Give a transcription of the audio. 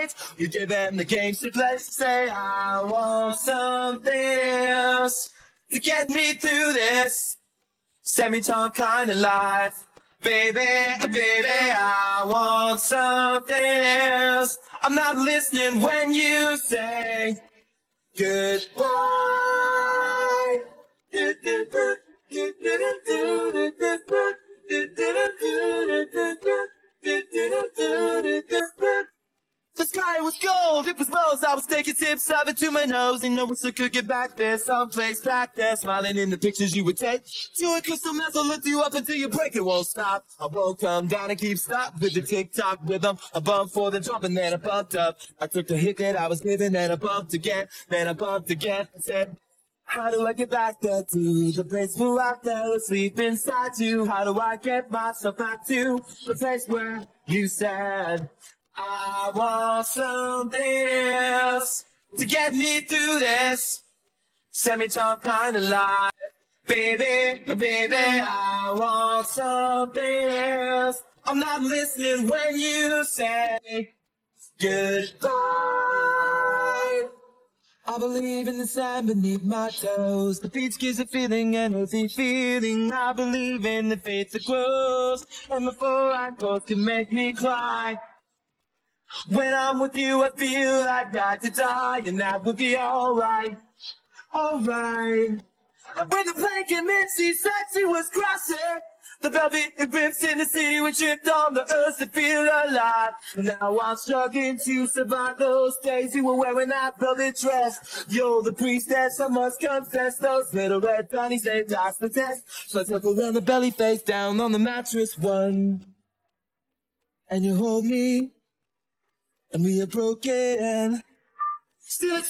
night. You give them the games to play. Say I want something else to get me through this semi-time kind of life. Baby, baby, I want something else. I'm not listening when you say goodbye. The sky was gold, it was rose. I was taking tips of it to my nose, and no one could get back there. Someplace back there, smiling in the pictures you would take. To a crystal method, lift you up until you break. It won't stop. I won't come down and keep stop with the tick-tock rhythm. I bumped for the jump and then I bumped up. I took the hit that I was giving, then I bumped again, then I bumped again. I said, how do I get back there to the place where I fell asleep inside you? How do I get myself back to the place where you said I want something else to get me through this semi-time kind of life. Baby, baby, I want something else. I'm not listening when you say goodbye. I believe in the sand beneath my toes. The beach gives a feeling, an earthy feeling. I believe in the faith that grows, and before I go can make me cry. When I'm with you, I feel like I could die, and that would be alright, alright. When the blanket meant she said she was crossing the velvet rips in the city, we tripped on the earth to feel alive. Now I'm struggling to survive those days you were wearing that velvet dress. You're the priestess, I must confess. Those little red panties, they passed the test. So I took around the belly, face down on the mattress one, and you hold me, and we are broken. Still